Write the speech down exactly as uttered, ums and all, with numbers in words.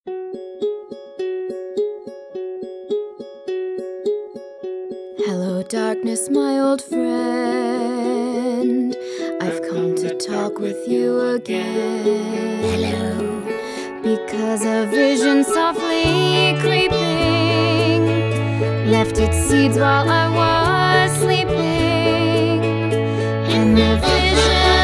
Hello, darkness, my old friend. I've come to talk with you again. Hello. Because a vision softly creeping left its seeds while I was sleeping. And the vision